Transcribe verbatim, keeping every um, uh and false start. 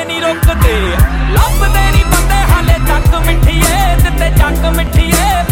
ਨੀ रुकदे, लभदे नी बंदे हाले तक मिठिए, दिते चक मिठिए।